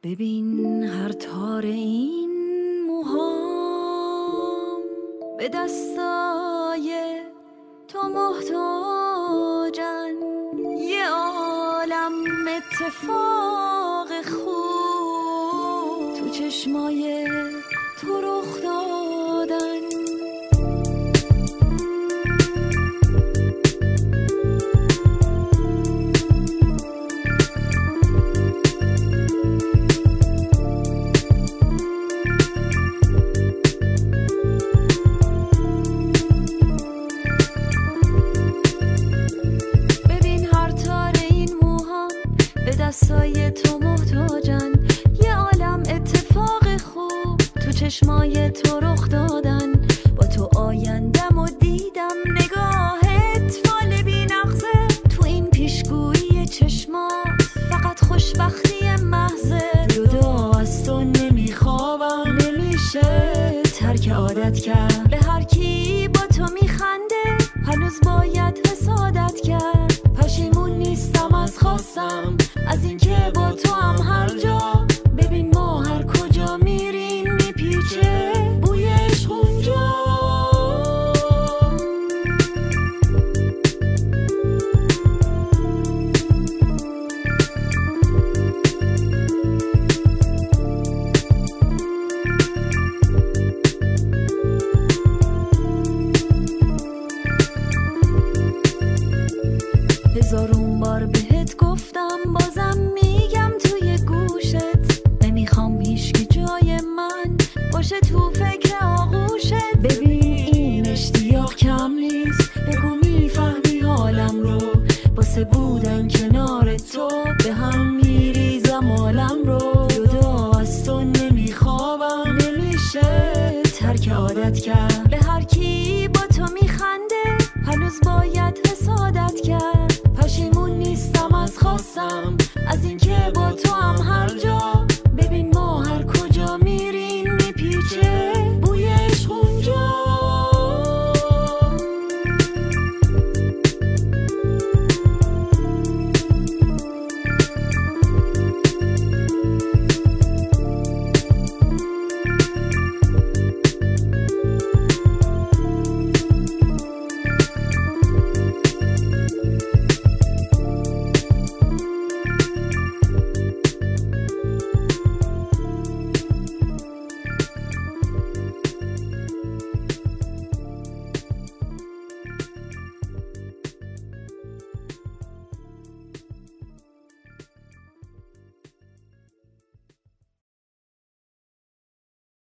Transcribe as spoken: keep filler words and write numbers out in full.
ببین هر تار این موهام به دستای تو محتاجن، یه عالم اتفاق خوب تو چشمای تو رخ دادن. دستای تو محتاجن، یه عالم اتفاق خوب تو چشمای تو رخ دادن. با تو آیندم و دیدم، نگاهت فال بی نقصه تو این پیشگویی چشمات، فقط خوشبختی محضه. جدا از تو نمیخوابم، نمیشه ترک عادت کرد. به هر کی با تو میخنده هنوز باید حسادت کرد. پشیمون نیستم از خواستم، از اینکه با تو هم هر جا. ببین ما هر کجا میریم میپیچه بوی عشق اونجا. هزارون بار بهت گفتم، بازم میگم توی گوشت. نمیخوام هیچکی جای من باشه تو فکر آغوشت. ببین این اشتیاق کم نیست، بگو میفهمی حالم رو. واسه بودن کنار تو به هم میریزم عالم